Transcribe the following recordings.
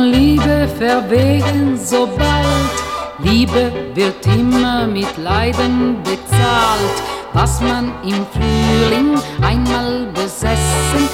Liebe verwehen so bald. Liebe wird immer mit Leiden bezahlt. Was man im Frühling einmal besessen.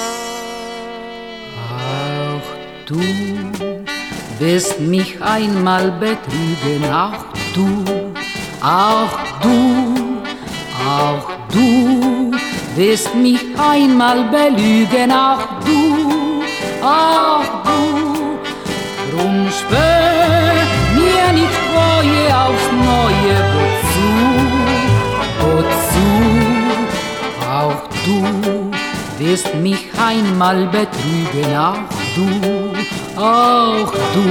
Auch du wirst mich einmal betrügen, auch du, auch du, auch du wirst mich einmal belügen, auch du, auch du. Drum schwör mir nicht Treue aufs Neue, wozu, auch du wirst mich einmal betrügen, auch du, auch du.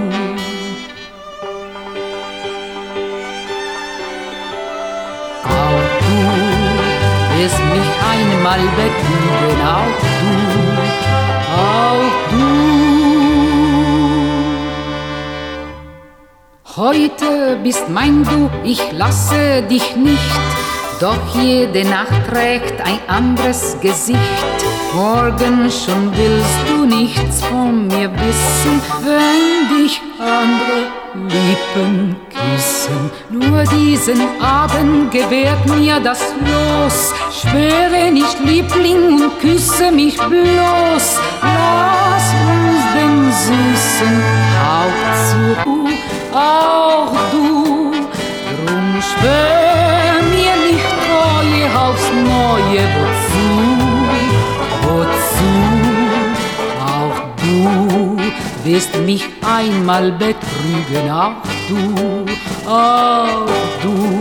Auch du wirst mich einmal betrügen, auch du, auch du. Heute bist mein Du, ich lasse dich nicht, doch jede Nacht trägt ein anderes Gesicht. Morgen schon willst du nichts von mir wissen, wenn dich andere Lippen küssen. Nur diesen Abend gewährt mir das Los. Schwöre nicht, Liebling, und küsse mich bloß. Lass uns den süßen Hauch zu, auch du. Drum schwör mir nicht Treue aufs Neue, wozu, auch du wirst mich einmal betrügen, auch du, auch du.